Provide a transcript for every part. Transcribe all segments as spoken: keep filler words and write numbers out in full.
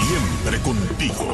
Siempre contigo.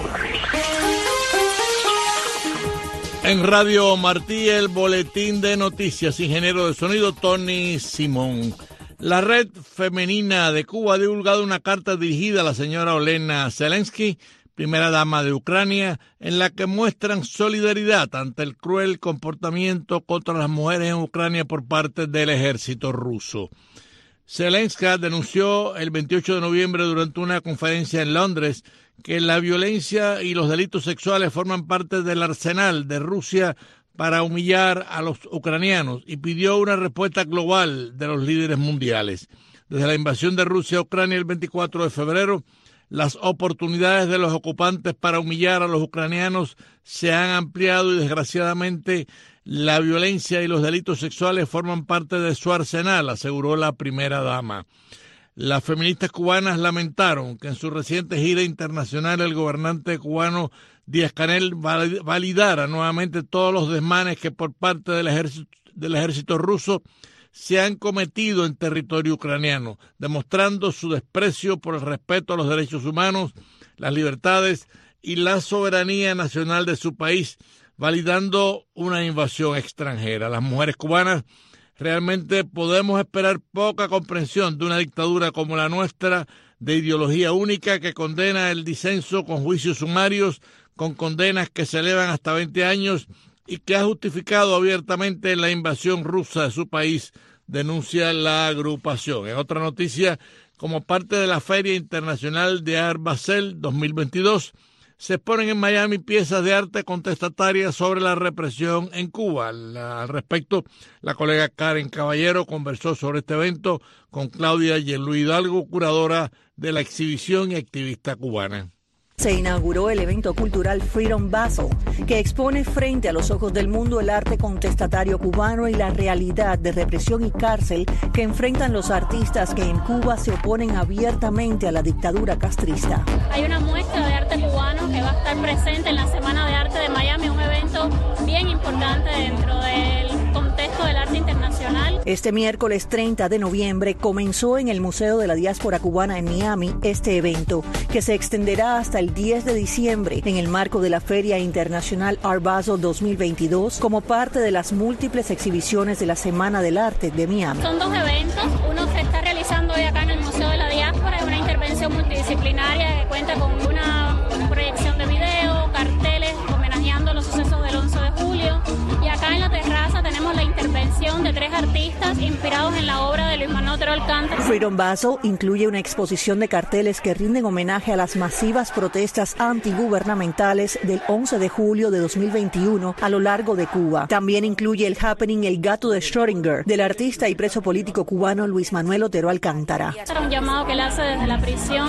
En Radio Martí, el boletín de noticias, ingeniero de sonido Tony Simón. La Red Femenina de Cuba ha divulgado una carta dirigida a la señora Olena Zelensky, primera dama de Ucrania, en la que muestran solidaridad ante el cruel comportamiento contra las mujeres en Ucrania por parte del ejército ruso. Zelensky denunció el veintiocho de noviembre durante una conferencia en Londres que la violencia y los delitos sexuales forman parte del arsenal de Rusia para humillar a los ucranianos y pidió una respuesta global de los líderes mundiales. Desde la invasión de Rusia a Ucrania el veinticuatro de febrero, las oportunidades de los ocupantes para humillar a los ucranianos se han ampliado y desgraciadamente la violencia y los delitos sexuales forman parte de su arsenal, aseguró la primera dama. Las feministas cubanas lamentaron que en su reciente gira internacional el gobernante cubano Díaz-Canel validara nuevamente todos los desmanes que por parte del ejército, del ejército ruso se han cometido en territorio ucraniano, demostrando su desprecio por el respeto a los derechos humanos, las libertades y la soberanía nacional de su país, validando una invasión extranjera. Las mujeres cubanas realmente podemos esperar poca comprensión de una dictadura como la nuestra, de ideología única que condena el disenso con juicios sumarios, con condenas que se elevan hasta veinte años y que ha justificado abiertamente la invasión rusa de su país, denuncia la agrupación. En otra noticia, como parte de la Feria Internacional de Art Basel dos mil veintidós, se exponen en Miami piezas de arte contestatarias sobre la represión en Cuba. La, al respecto, la colega Karen Caballero conversó sobre este evento con Claudia Yelú Hidalgo, curadora de la exhibición y activista cubana. Se inauguró el evento cultural Freedom Basel, que expone frente a los ojos del mundo el arte contestatario cubano y la realidad de represión y cárcel que enfrentan los artistas que en Cuba se oponen abiertamente a la dictadura castrista. Hay una muestra de arte cubano que va a estar presente en la Semana de Arte de Miami, un evento bien importante dentro del contexto del arte internacional. Este miércoles treinta de noviembre comenzó en el Museo de la Diáspora Cubana en Miami este evento, que se extenderá hasta el diez de diciembre en el marco de la Feria Internacional Art Basel dos mil veintidós como parte de las múltiples exhibiciones de la Semana del Arte de Miami. Son dos eventos, uno se está realizando hoy acá en el Museo de la Diáspora, es una intervención multidisciplinaria que cuenta con una proyección de video, carteles homenajeando los sucesos del once de julio y acá en la terraza tenemos la intervención de tres artistas inspirados en la obra de Luis Manuel Otero Alcántara. Freedom Basel incluye una exposición de carteles que rinden homenaje a las masivas protestas antigubernamentales del once de julio de dos mil veintiuno a lo largo de Cuba. También incluye el happening El gato de Schrödinger del artista y preso político cubano Luis Manuel Otero Alcántara. Era un llamado que le hace desde la prisión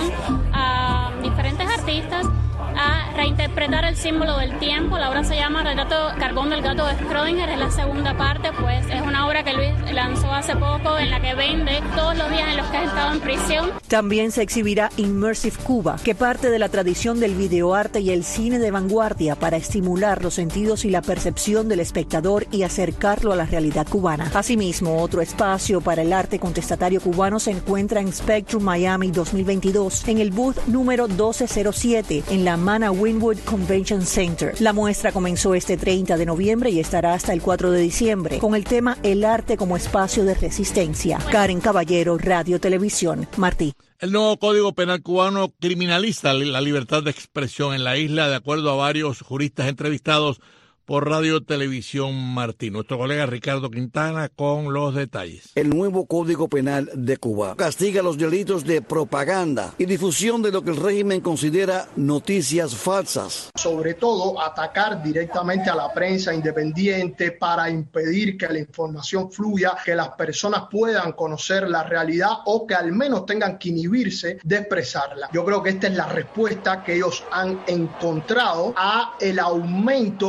a diferentes artistas a reinterpretar el símbolo del tiempo. La obra se llama Retrato Carbón del gato de Schrödinger, es la segunda parte, pues es una obra que Luis lanzó hace poco en la que vende todos los días en los que ha estado en prisión. También se exhibirá Immersive Cuba, que parte de la tradición del videoarte y el cine de vanguardia para estimular los sentidos y la percepción del espectador y acercarlo a la realidad cubana. Asimismo, otro espacio para el arte contestatario cubano se encuentra en Spectrum Miami dos mil veintidós, en el booth número doce cero siete, en la Mana Wynwood Convention Center. La muestra comenzó este treinta de noviembre y estará hasta el cuatro de diciembre, con el tema El arte como espacio de resistencia. Karen Caballero, Radio Televisión, Martí. El nuevo Código Penal cubano criminaliza la libertad de expresión en la isla, de acuerdo a varios juristas entrevistados por Radio Televisión Martí. Nuestro colega Ricardo Quintana con los detalles. El nuevo Código Penal de Cuba castiga los delitos de propaganda y difusión de lo que el régimen considera noticias falsas. Sobre todo, atacar directamente a la prensa independiente para impedir que la información fluya, que las personas puedan conocer la realidad o que al menos tengan que inhibirse de expresarla. Yo creo que esta es la respuesta que ellos han encontrado a el aumento de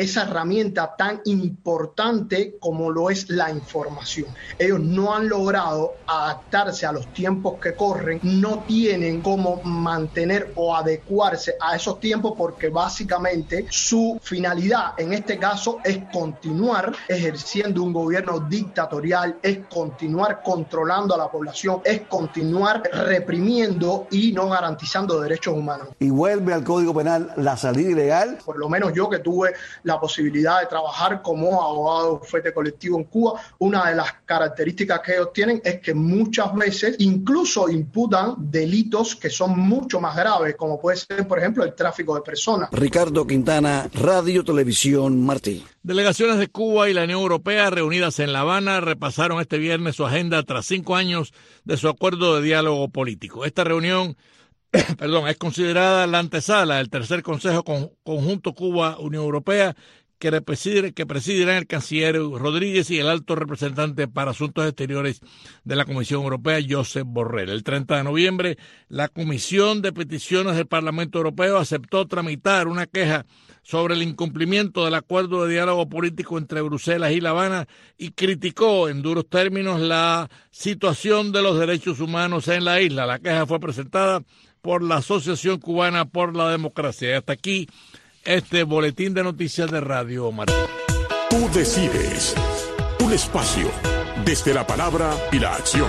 esa herramienta tan importante como lo es la información. Ellos no han logrado adaptarse a los tiempos que corren, no tienen cómo mantener o adecuarse a esos tiempos porque básicamente su finalidad en este caso es continuar ejerciendo un gobierno dictatorial, es continuar controlando a la población, es continuar reprimiendo y no garantizando derechos humanos. Y vuelve al Código Penal la salida ilegal. Por lo menos yo que tuve la posibilidad de trabajar como abogado de bufete colectivo en Cuba, una de las características que ellos tienen es que muchas veces incluso imputan delitos que son mucho más graves, como puede ser, por ejemplo, el tráfico de personas. Ricardo Quintana, Radio Televisión Martí. Delegaciones de Cuba y la Unión Europea reunidas en La Habana repasaron este viernes su agenda tras cinco años de su acuerdo de diálogo político. Esta reunión perdón, es considerada la antesala del tercer Consejo Conjunto Cuba-Unión Europea que, presidir, que presidirán el canciller Rodríguez y el alto representante para Asuntos Exteriores de la Comisión Europea, Josep Borrell. El treinta de noviembre, la Comisión de Peticiones del Parlamento Europeo aceptó tramitar una queja sobre el incumplimiento del acuerdo de diálogo político entre Bruselas y La Habana y criticó en duros términos la situación de los derechos humanos en la isla. La queja fue presentada por la Asociación Cubana por la Democracia. Y hasta aquí este boletín de noticias de Radio Martí. Tú decides. Un espacio desde la palabra y la acción.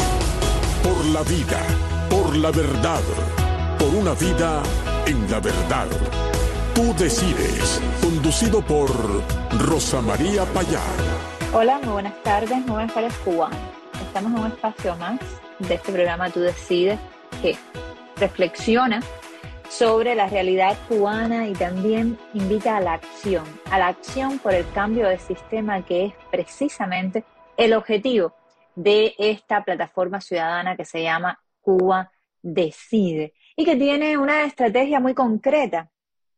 Por la vida, por la verdad, por una vida en la verdad. Tú decides. Conducido por Rosa María Payá. Hola, muy buenas tardes, muy buenas tardes, cubanos. Estamos en un espacio más de este programa Tú decides, que reflexiona sobre la realidad cubana y también invita a la acción, a la acción por el cambio de sistema, que es precisamente el objetivo de esta plataforma ciudadana que se llama Cuba Decide y que tiene una estrategia muy concreta,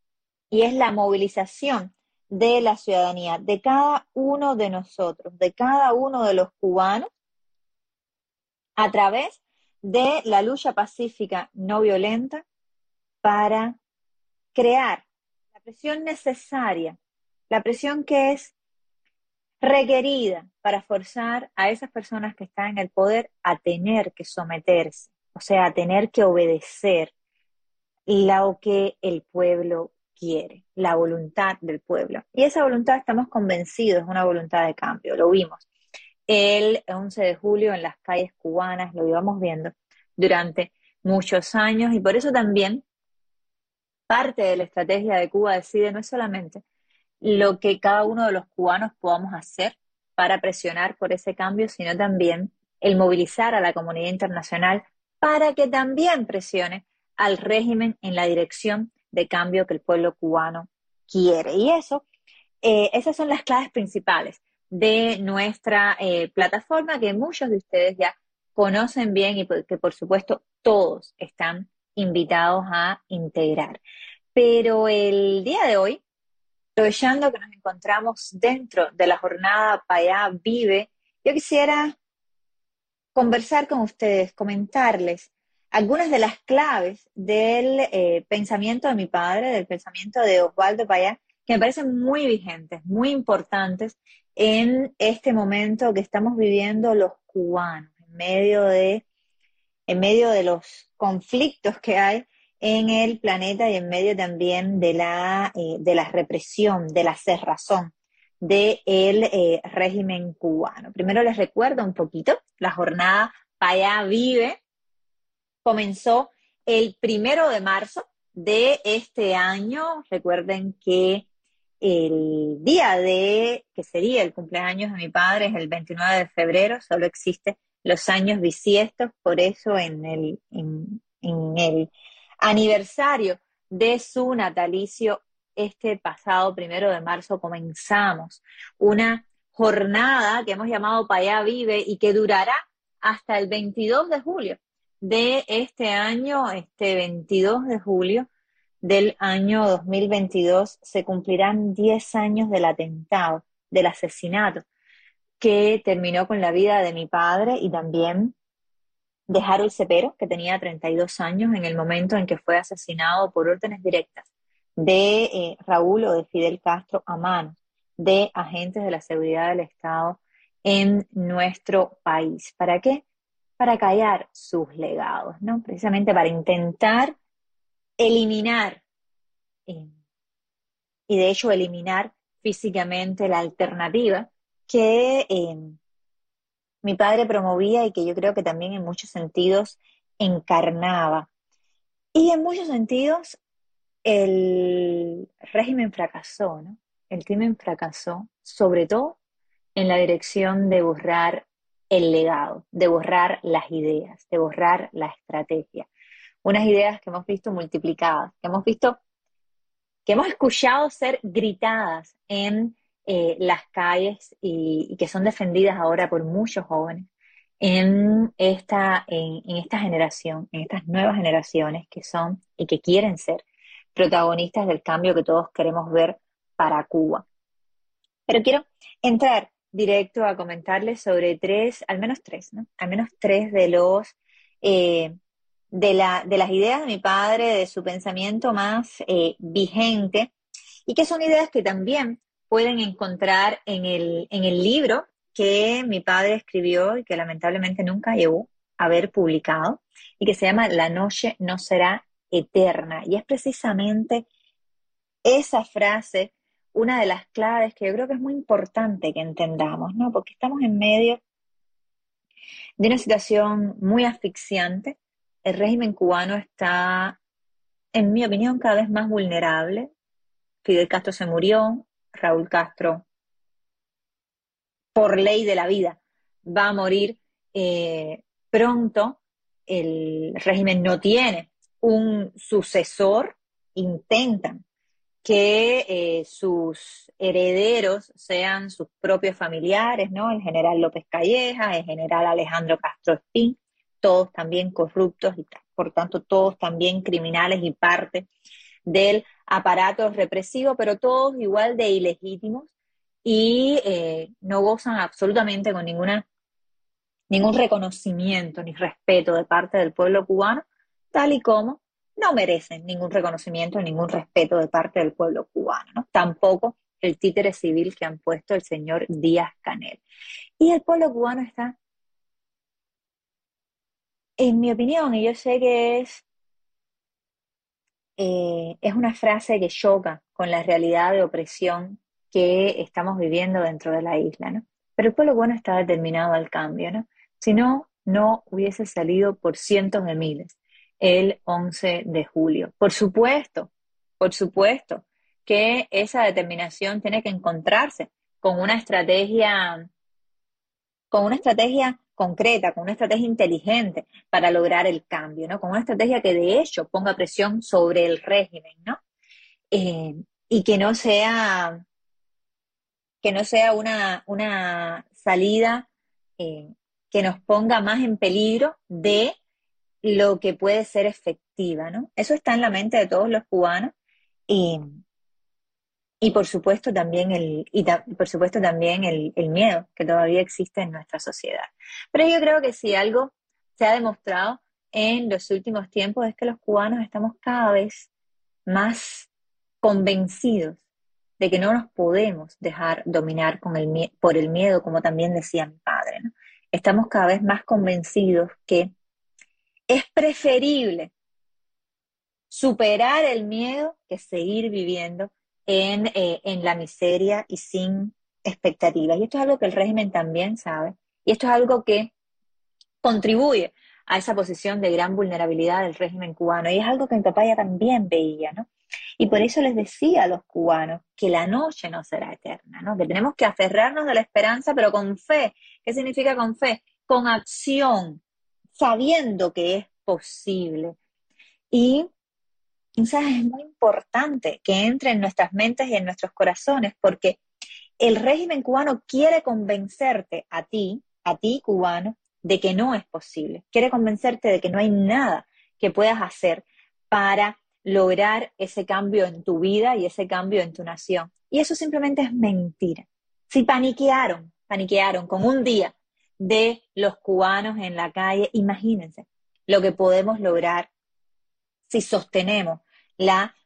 y es la movilización de la ciudadanía, de cada uno de nosotros, de cada uno de los cubanos, a través de la lucha pacífica no violenta para crear la presión necesaria, la presión que es requerida para forzar a esas personas que están en el poder a tener que someterse, o sea, a tener que obedecer lo que el pueblo quiere, la voluntad del pueblo. Y esa voluntad, estamos convencidos, es una voluntad de cambio, lo vimos el once de julio en las calles cubanas, lo íbamos viendo durante muchos años, y por eso también parte de la estrategia de Cuba Decide no es solamente lo que cada uno de los cubanos podamos hacer para presionar por ese cambio, sino también el movilizar a la comunidad internacional para que también presione al régimen en la dirección de cambio que el pueblo cubano quiere. Y eso, eh, esas son las claves principales de nuestra eh, plataforma, que muchos de ustedes ya conocen bien y que por supuesto todos están invitados a integrar. Pero el día de hoy, aprovechando que nos encontramos dentro de la jornada Payá Vive, yo quisiera conversar con ustedes, comentarles algunas de las claves del eh, pensamiento de mi padre, del pensamiento de Osvaldo Payá, que me parecen muy vigentes, muy importantes en este momento que estamos viviendo los cubanos, en medio de, en medio de los conflictos que hay en el planeta y en medio también de la, eh, de la represión, de la cerrazón del eh, régimen cubano. Primero les recuerdo un poquito, la jornada Payá Vive comenzó el primero de marzo de este año. Recuerden que el día de, que sería el cumpleaños de mi padre, es el veintinueve de febrero, solo existe los años bisiestos, por eso en el, en, en el aniversario de su natalicio, este pasado primero de marzo, comenzamos una jornada que hemos llamado Payá Vive y que durará hasta el veintidós de julio de este año. Este veintidós de julio del año dos mil veintidós se cumplirán diez años del atentado, del asesinato que terminó con la vida de mi padre y también de Harold Cepero, que tenía treinta y dos años en el momento en que fue asesinado por órdenes directas de eh, Raúl o de Fidel Castro a manos de agentes de la seguridad del Estado en nuestro país. ¿Para qué? Para callar sus legados, ¿no? Precisamente para intentar eliminar, eh, y de hecho eliminar físicamente la alternativa que eh, mi padre promovía y que yo creo que también en muchos sentidos encarnaba. Y en muchos sentidos el régimen fracasó, ¿no? El crimen fracasó, sobre todo en la dirección de borrar el legado, de borrar las ideas, de borrar la estrategia. Unas ideas que hemos visto multiplicadas, que hemos visto, que hemos escuchado ser gritadas en eh, las calles y, y que son defendidas ahora por muchos jóvenes en esta, en, en esta generación, en estas nuevas generaciones que son y que quieren ser protagonistas del cambio que todos queremos ver para Cuba. Pero quiero entrar directo a comentarles sobre tres, al menos tres, ¿no? Al menos tres de los eh, de, la, de las ideas de mi padre, de su pensamiento más eh, vigente, y que son ideas que también pueden encontrar en el, en el libro que mi padre escribió y que lamentablemente nunca llegó a haber publicado, y que se llama La noche no será eterna. Y es precisamente esa frase una de las claves que yo creo que es muy importante que entendamos, ¿no? Porque estamos en medio de una situación muy asfixiante. El régimen cubano está, en mi opinión, cada vez más vulnerable. Fidel Castro se murió, Raúl Castro, por ley de la vida, va a morir eh, pronto. El régimen no tiene un sucesor, intentan que eh, sus herederos sean sus propios familiares, ¿no? El general López Calleja, el general Alejandro Castro Espín, todos también corruptos y por tanto todos también criminales y parte del aparato represivo, pero todos igual de ilegítimos y eh, no gozan absolutamente con ninguna, ningún reconocimiento ni respeto de parte del pueblo cubano, tal y como no merecen ningún reconocimiento, ningún respeto de parte del pueblo cubano, ¿no? Tampoco el títere civil que han puesto el señor Díaz-Canel. Y el pueblo cubano está, en mi opinión, y yo sé que es, eh, es una frase que choca con la realidad de opresión que estamos viviendo dentro de la isla, ¿no? Pero el pueblo cubano está determinado al cambio, ¿no? Si no, no hubiese salido por cientos de miles el once de julio. Por supuesto, por supuesto que esa determinación tiene que encontrarse con una estrategia, con una estrategia concreta, con una estrategia inteligente para lograr el cambio, ¿no? Con una estrategia que de hecho ponga presión sobre el régimen, ¿no? Eh, y que no sea, que no sea una, una salida eh, que nos ponga más en peligro de lo que puede ser efectiva, ¿no? Eso está en la mente de todos los cubanos y, y por supuesto también el y ta, por supuesto también el, el miedo que todavía existe en nuestra sociedad. Pero yo creo que si algo se ha demostrado en los últimos tiempos es que los cubanos estamos cada vez más convencidos de que no nos podemos dejar dominar con el, por el miedo, como también decía mi padre, ¿no? Estamos cada vez más convencidos que es preferible superar el miedo que seguir viviendo en, eh, en la miseria y sin expectativas. Y esto es algo que el régimen también sabe. Y esto es algo que contribuye a esa posición de gran vulnerabilidad del régimen cubano. Y es algo que mi papá ya también veía, ¿no? Y por eso les decía a los cubanos que la noche no será eterna, ¿no? Que tenemos que aferrarnos de la esperanza, pero con fe. ¿Qué significa con fe? Con acción, sabiendo que es posible. Y o sea, es muy importante que entre en nuestras mentes y en nuestros corazones, porque el régimen cubano quiere convencerte a ti, a ti cubano, de que no es posible. Quiere convencerte de que no hay nada que puedas hacer para lograr ese cambio en tu vida y ese cambio en tu nación. Y eso simplemente es mentira. Si paniquearon, paniquearon con un día de los cubanos en la calle, imagínense lo que podemos lograr si sostenemos la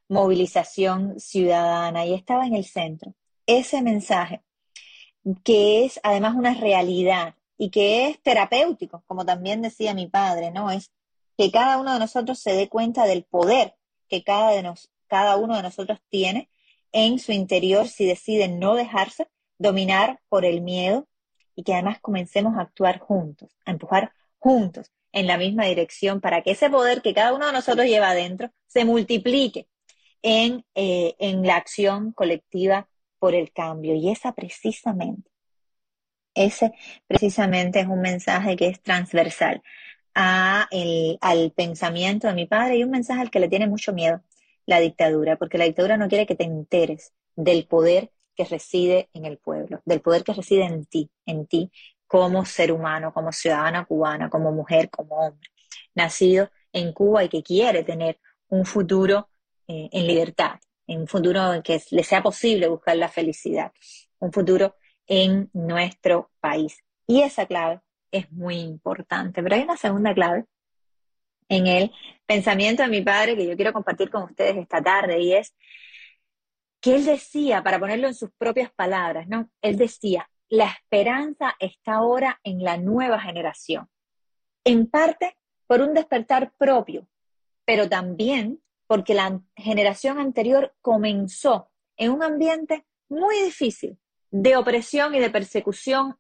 movilización ciudadana, y estaba en el centro ese mensaje, que es además una realidad y que es terapéutico, como también decía mi padre, ¿no? Es que cada uno de nosotros se dé cuenta del poder que cada, de nos, cada uno de nosotros tiene en su interior si decide no dejarse dominar por el miedo, y que además comencemos a actuar juntos, a empujar juntos en la misma dirección para que ese poder que cada uno de nosotros lleva adentro se multiplique en, eh, en la acción colectiva por el cambio. Y esa precisamente, ese precisamente es un mensaje que es transversal a el, al pensamiento de mi padre, y un mensaje al que le tiene mucho miedo la dictadura, porque la dictadura no quiere que te enteres del poder que reside en el pueblo, del poder que reside en ti, en ti como ser humano, como ciudadana cubana, como mujer, como hombre, nacido en Cuba y que quiere tener un futuro eh, en libertad, en un futuro en que le sea posible buscar la felicidad, un futuro en nuestro país. Y esa clave es muy importante. Pero hay una segunda clave en el pensamiento de mi padre que yo quiero compartir con ustedes esta tarde, y es que él decía, para ponerlo en sus propias palabras, ¿no? Él decía, la esperanza está ahora en la nueva generación, en parte por un despertar propio, pero también porque la generación anterior comenzó en un ambiente muy difícil de opresión y de persecución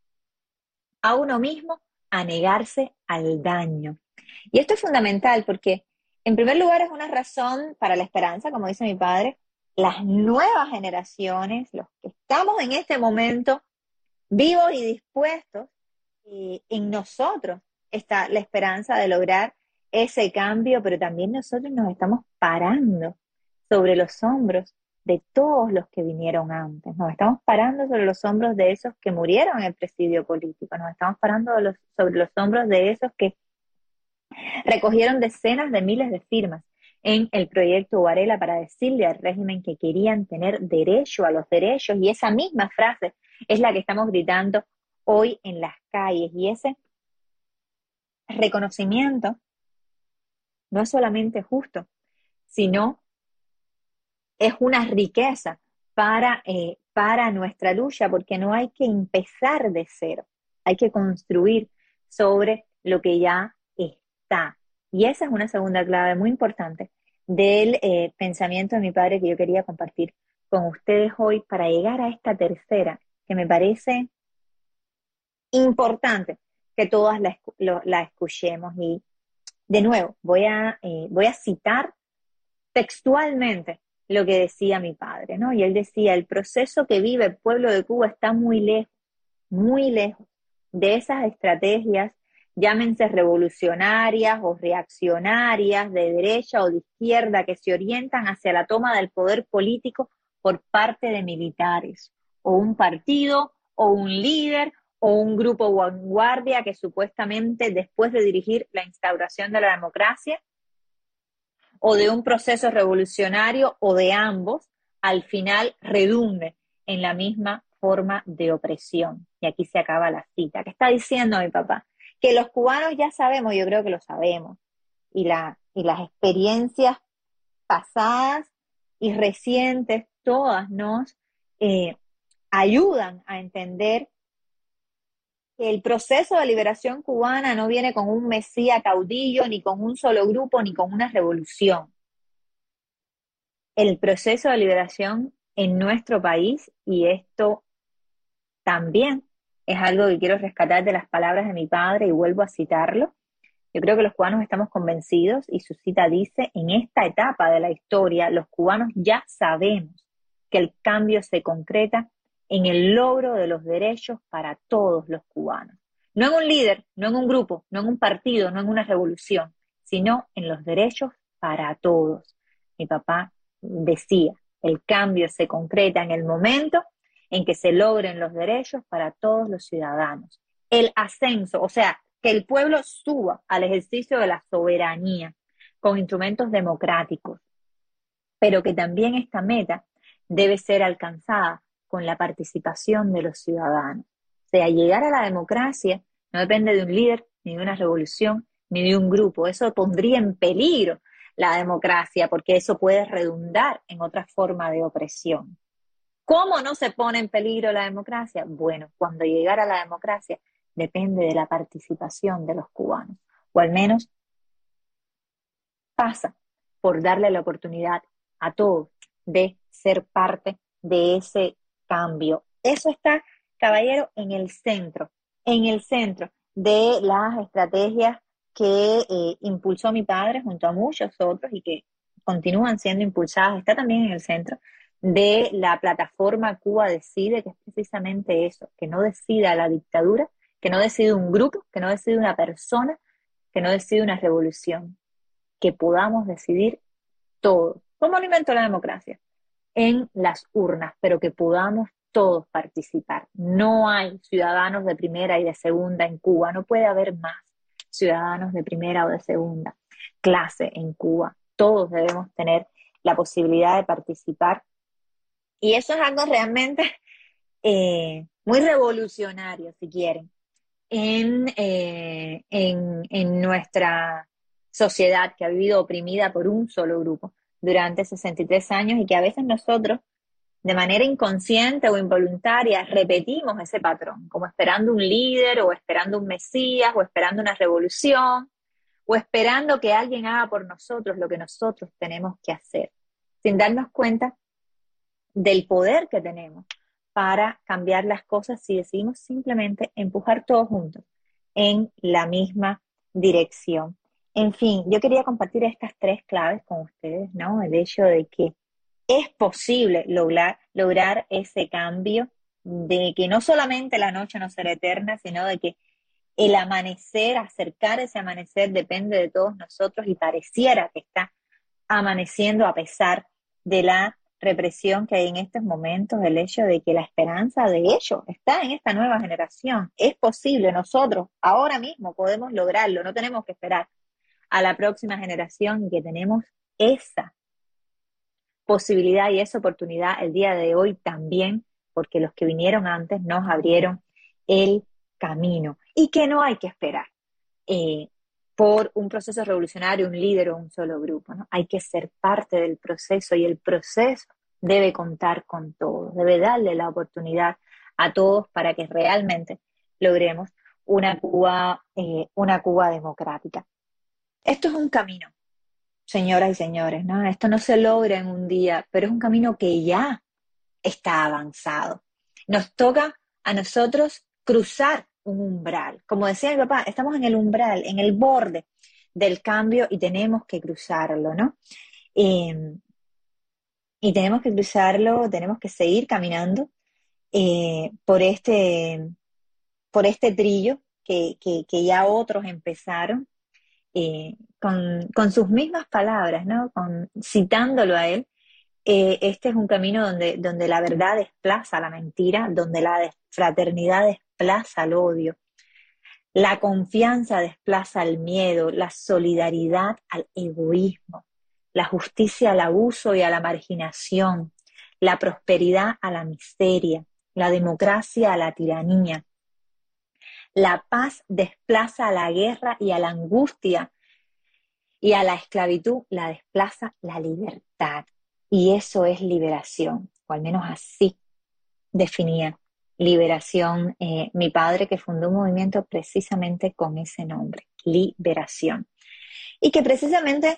a uno mismo, a negarse al daño. Y esto es fundamental porque, en primer lugar, es una razón para la esperanza, como dice mi padre. Las nuevas generaciones, los que estamos en este momento vivos y dispuestos, eh, en nosotros está la esperanza de lograr ese cambio, pero también nosotros nos estamos parando sobre los hombros de todos los que vinieron antes, nos estamos parando sobre los hombros de esos que murieron en el presidio político, nos estamos parando de los, sobre los hombros de esos que recogieron decenas de miles de firmas en el proyecto Varela para decirle al régimen que querían tener derecho a los derechos, y esa misma frase es la que estamos gritando hoy en las calles, y ese reconocimiento no es solamente justo, sino es una riqueza para, eh, para nuestra lucha, porque no hay que empezar de cero, hay que construir sobre lo que ya está. Y esa es una segunda clave muy importante del eh, pensamiento de mi padre que yo quería compartir con ustedes hoy para llegar a esta tercera, que me parece importante que todas la, lo, la escuchemos. Y de nuevo, voy a, eh, voy a citar textualmente lo que decía mi padre, ¿no? Y él decía, el proceso que vive el pueblo de Cuba está muy lejos, muy lejos de esas estrategias, llámense revolucionarias o reaccionarias, de derecha o de izquierda, que se orientan hacia la toma del poder político por parte de militares, o un partido, o un líder, o un grupo vanguardia que supuestamente después de dirigir la instauración de la democracia, o de un proceso revolucionario, o de ambos, al final redunde en la misma forma de opresión. Y aquí se acaba la cita. ¿Qué está diciendo mi papá? Que los cubanos ya sabemos, yo creo que lo sabemos, y, la, y las experiencias pasadas y recientes, todas nos eh, ayudan a entender que el proceso de liberación cubana no viene con un mesías caudillo, ni con un solo grupo, ni con una revolución. El proceso de liberación en nuestro país, y esto también es algo que quiero rescatar de las palabras de mi padre y vuelvo a citarlo. Yo creo que los cubanos estamos convencidos, y su cita dice, en esta etapa de la historia, los cubanos ya sabemos que el cambio se concreta en el logro de los derechos para todos los cubanos. No en un líder, no en un grupo, no en un partido, no en una revolución, sino en los derechos para todos. Mi papá decía, el cambio se concreta en el momento en que se logren los derechos para todos los ciudadanos. El ascenso, o sea, que el pueblo suba al ejercicio de la soberanía con instrumentos democráticos, pero que también esta meta debe ser alcanzada con la participación de los ciudadanos. O sea, llegar a la democracia no depende de un líder, ni de una revolución, ni de un grupo. Eso pondría en peligro la democracia, porque eso puede redundar en otra forma de opresión. ¿Cómo no se pone en peligro la democracia? Bueno, cuando llegara la democracia depende de la participación de los cubanos, o al menos pasa por darle la oportunidad a todos de ser parte de ese cambio. Eso está, caballero, en el centro, en el centro de las estrategias que eh, impulsó mi padre junto a muchos otros y que continúan siendo impulsadas. Está también en el centro de la plataforma Cuba Decide, que es precisamente eso, que no decida la dictadura, que no decide un grupo, que no decide una persona, que no decide una revolución, que podamos decidir todo. ¿Cómo alimento la democracia? En las urnas, pero que podamos todos participar. No hay ciudadanos de primera y de segunda en Cuba, no puede haber más ciudadanos de primera o de segunda clase en Cuba. Todos debemos tener la posibilidad de participar. Y eso es algo realmente eh, muy revolucionario, si quieren, en, eh, en, en nuestra sociedad que ha vivido oprimida por un solo grupo durante sesenta y tres años y que a veces nosotros, de manera inconsciente o involuntaria, repetimos ese patrón, como esperando un líder o esperando un mesías o esperando una revolución o esperando que alguien haga por nosotros lo que nosotros tenemos que hacer, sin darnos cuenta del poder que tenemos para cambiar las cosas si decidimos simplemente empujar todos juntos en la misma dirección. En fin, yo quería compartir estas tres claves con ustedes, ¿no? El hecho de que es posible lograr, lograr ese cambio, de que no solamente la noche no será eterna, sino de que el amanecer, acercar ese amanecer depende de todos nosotros y pareciera que está amaneciendo a pesar de la represión que hay en estos momentos, el hecho de que la esperanza de ello está en esta nueva generación. Es posible, nosotros ahora mismo podemos lograrlo, no tenemos que esperar a la próxima generación y que tenemos esa posibilidad y esa oportunidad el día de hoy también, porque los que vinieron antes nos abrieron el camino y que no hay que esperar eh, por un proceso revolucionario, un líder o un solo grupo, ¿no? Hay que ser parte del proceso y el proceso debe contar con todos, debe darle la oportunidad a todos para que realmente logremos una Cuba, eh, una Cuba democrática. Esto es un camino, señoras y señores, ¿no? Esto no se logra en un día, pero es un camino que ya está avanzado. Nos toca a nosotros cruzar un umbral. Como decía mi papá, estamos en el umbral, en el borde del cambio y tenemos que cruzarlo, ¿no? Eh, y tenemos que cruzarlo, tenemos que seguir caminando eh, por este, por este trillo que, que, que ya otros empezaron. Eh, con, con sus mismas palabras, ¿no? Con, citándolo a él, eh, este es un camino donde, donde la verdad desplaza la mentira, donde la fraternidad desplaza el odio, la confianza desplaza el miedo, la solidaridad al egoísmo, la justicia al abuso y a la marginación, la prosperidad a la miseria, la democracia a la tiranía. La paz desplaza a la guerra y a la angustia, y a la esclavitud la desplaza la libertad. Y eso es liberación, o al menos así definía liberación eh, mi padre, que fundó un movimiento precisamente con ese nombre, liberación. Y que precisamente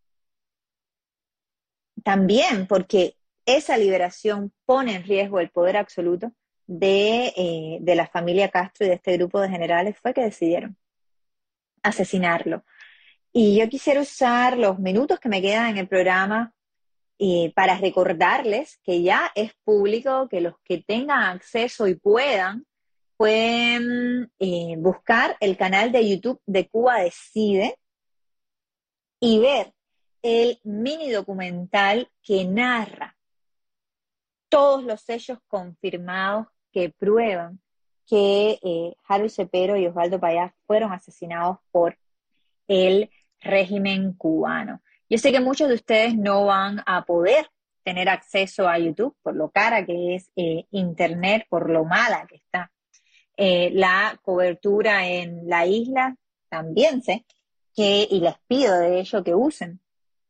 también, porque esa liberación pone en riesgo el poder absoluto de, eh, de la familia Castro y de este grupo de generales, fue que decidieron asesinarlo. Y yo quisiera usar los minutos que me quedan en el programa eh, para recordarles que ya es público, que los que tengan acceso y puedan, pueden eh, buscar el canal de YouTube de Cuba Decide y ver el mini documental que narra todos los hechos confirmados que prueban que eh, Harold Cepero y Osvaldo Payá fueron asesinados por el régimen cubano. Yo sé que muchos de ustedes no van a poder tener acceso a YouTube por lo cara que es eh, Internet, por lo mala que está eh, la cobertura en la isla. También sé que, y les pido de hecho que usen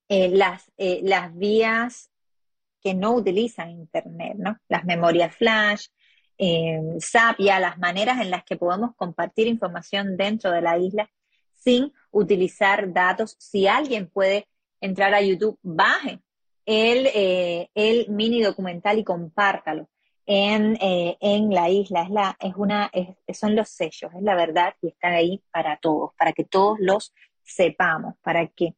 eh, las, eh, las vías que no utilizan Internet, ¿no? Las memorias flash, eh, Zapia, las maneras en las que podemos compartir información dentro de la isla sin utilizar datos. Si alguien puede entrar a YouTube, baje el, eh, el mini documental y compártalo en, eh, en la isla. Es la, es una, es, son los sellos, es la verdad, y están ahí para todos, para que todos los sepamos, para que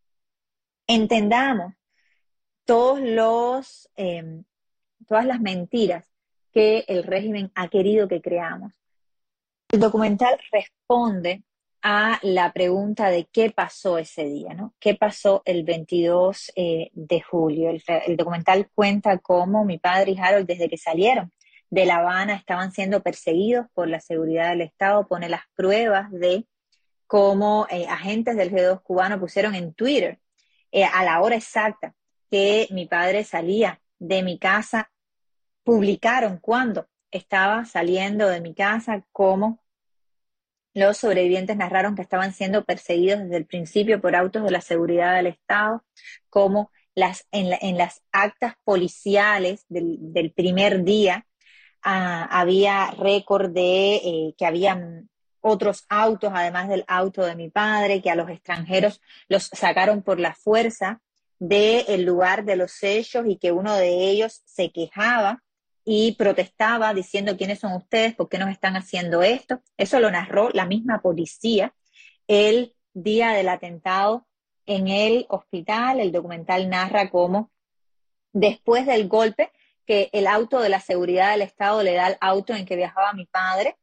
entendamos todos los, eh, todas las mentiras que el régimen ha querido que creamos. El documental responde a la pregunta de qué pasó ese día, ¿no? ¿Qué pasó el veintidós eh, de julio? El, el documental cuenta cómo mi padre y Harold, desde que salieron de La Habana, estaban siendo perseguidos por la seguridad del Estado, pone las pruebas de cómo eh, agentes del G dos cubano pusieron en Twitter eh, a la hora exacta que mi padre salía de mi casa, publicaron cuando estaba saliendo de mi casa, cómo los sobrevivientes narraron que estaban siendo perseguidos desde el principio por autos de la seguridad del Estado, cómo las, en, la, en las actas policiales del, del primer día ah, había récord de eh, que habían otros autos, además del auto de mi padre, que a los extranjeros los sacaron por la fuerza del lugar de los sellos y que uno de ellos se quejaba y protestaba diciendo quiénes son ustedes, por qué nos están haciendo esto. Eso lo narró la misma policía el día del atentado en el hospital. El documental narra cómo después del golpe, que el auto de la seguridad del Estado le da al auto en que viajaba mi padre,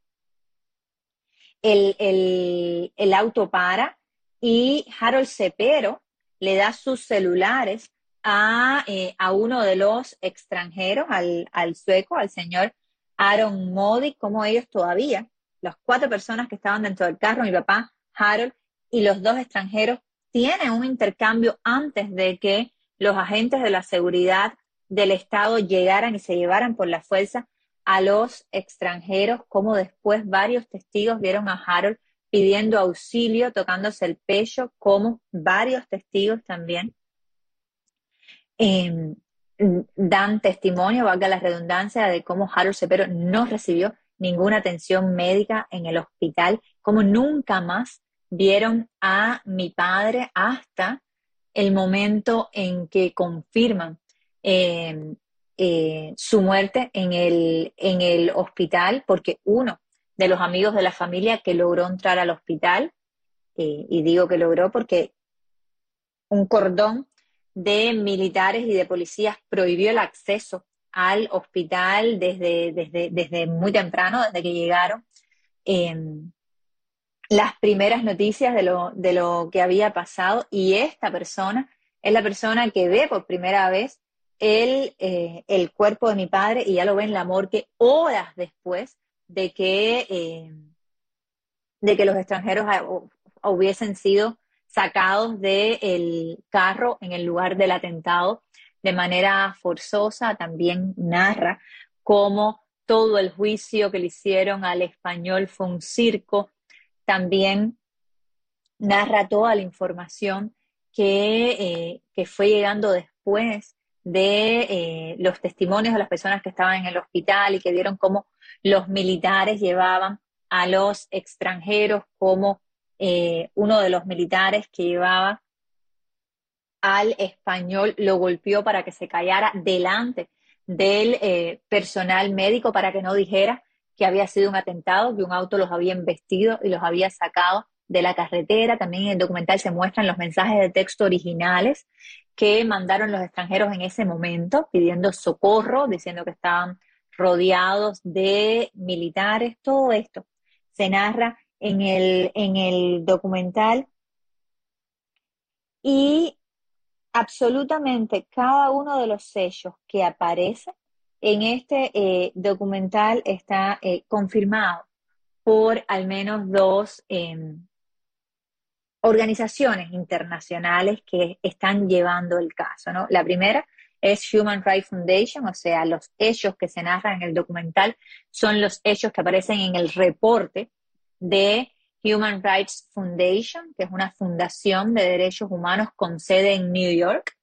el, el, el auto para y Harold Cepero le da sus celulares a, eh, a uno de los extranjeros, al, al sueco, al señor Aaron Modi, como ellos todavía, las cuatro personas que estaban dentro del carro, mi papá, Harold y los dos extranjeros, tienen un intercambio antes de que los agentes de la seguridad del Estado llegaran y se llevaran por la fuerza a los extranjeros, como después varios testigos vieron a Harold pidiendo auxilio, tocándose el pecho, como varios testigos también eh, dan testimonio, valga la redundancia, de cómo Harold Cepero no recibió ninguna atención médica en el hospital, como nunca más vieron a mi padre hasta el momento en que confirman eh, eh, su muerte en el, en el hospital, porque uno de los amigos de la familia que logró entrar al hospital, eh, y digo que logró porque un cordón de militares y de policías prohibió el acceso al hospital desde, desde, desde muy temprano, desde que llegaron eh, las primeras noticias de lo, de lo que había pasado, y esta persona es la persona que ve por primera vez el, eh, el cuerpo de mi padre, y ya lo ve en la morgue horas después de que, eh, de que los extranjeros hubiesen sido sacados del carro en el lugar del atentado de manera forzosa. También narra cómo todo el juicio que le hicieron al español fue un circo. También narra toda la información que, eh, que fue llegando después de eh, los testimonios de las personas que estaban en el hospital y que vieron cómo los militares llevaban a los extranjeros, como eh, uno de los militares que llevaba al español lo golpeó para que se callara delante del eh, personal médico, para que no dijera que había sido un atentado, que un auto los había embestido y los había sacado de la carretera. También en el documental se muestran los mensajes de texto originales que mandaron los extranjeros en ese momento, pidiendo socorro, diciendo que estaban rodeados de militares. Todo esto se narra en el, en el documental, y absolutamente cada uno de los sellos que aparece en este eh, documental está eh, confirmado por al menos dos eh, organizaciones internacionales que están llevando el caso, ¿no? La primera es Human Rights Foundation, o sea, los hechos que se narran en el documental son los hechos que aparecen en el reporte de Human Rights Foundation, que es una fundación de derechos humanos con sede en New York,